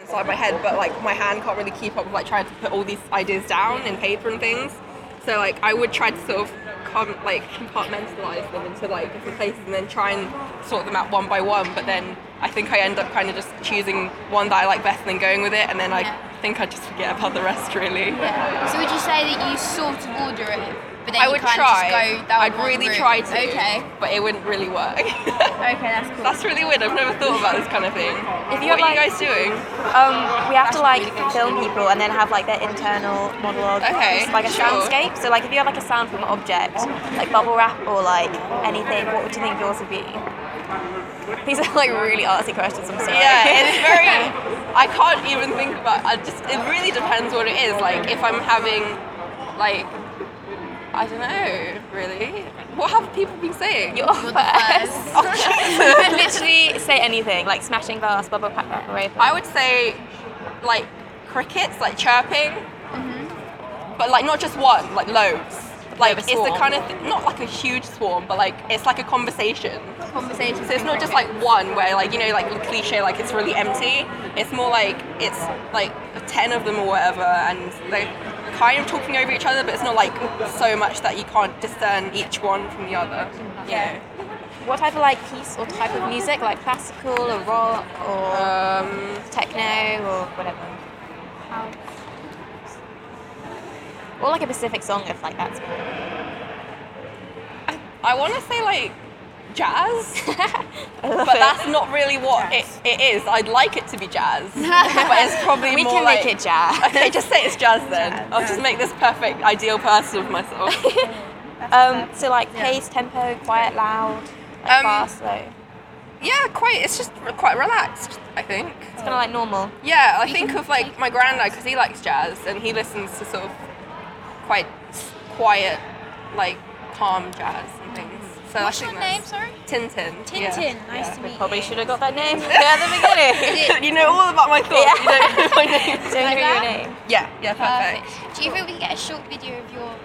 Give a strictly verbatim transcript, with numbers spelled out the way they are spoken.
inside my head, but like my hand can't really keep up with like trying to put all these ideas down in paper and things. So like I would try to sort of com- like compartmentalize them into like different places and then try and sort them out one by one. But then I think I end up kind of just choosing one that I like better and then going with it, and then I Yeah. think I just forget about the rest really. Yeah. So would you say that you sort of order it, but then I you would kind try. of just go down I'd one really route? try to, Okay. but it wouldn't really work. Okay, that's cool. That's really weird. I've never thought about this kind of thing. If you What have, are you like- guys doing? Um, we have That's to like really good. film people and then have like their internal monologue. Okay, It's like a sure. soundscape. So like if you have like a sound from an object, like bubble wrap or like anything, what would you think yours would be? These are like really artsy questions. I'm sorry. Yeah, it's very. I can't even think about. I just. It really depends what it is. Like if I'm having, like, I don't know, really. What have people been saying? You're You're the first. first. Oh, You can Jesus. literally say anything, like smashing glass, bubble wrap wrap away. I would say, like, crickets, like chirping, but like not just one, like loads. Like Like a it's the swarm. kind of th- not like a huge swarm, but like it's like a conversation. Conversation. So it's not just like one where like you know like the cliche like it's really empty. It's more like it's like ten of them or whatever, and they're kind of talking over each other, but it's not like so much that you can't discern each one from the other. You Yeah. know? What type of like piece or type of music, like classical or rock or Um, techno or whatever? Or like a specific song if like that's I want to say like jazz, I love but it. that's not really what it, it is. I'd like it to be jazz, but it's probably We more can like, make it jazz. Okay, just say it's jazz then. I'll just make this perfect ideal person of myself. Um, so like pace, tempo, quiet, loud, like Um, fast, slow. Yeah, quite. It's just quite relaxed, I think. It's kind of like normal. Yeah, I think of like my granddad because he likes jazz and he listens to sort of quite s- quiet, like calm jazz and things. So What's I your think name, that's sorry? Tintin. yeah. Tintin. Nice to We meet probably you. should have got that name at the beginning. You know all about my thoughts. You don't know my name. Don't know Like your that? name. Yeah, yeah, perfect. Perfect. Do you think we can get a short video of your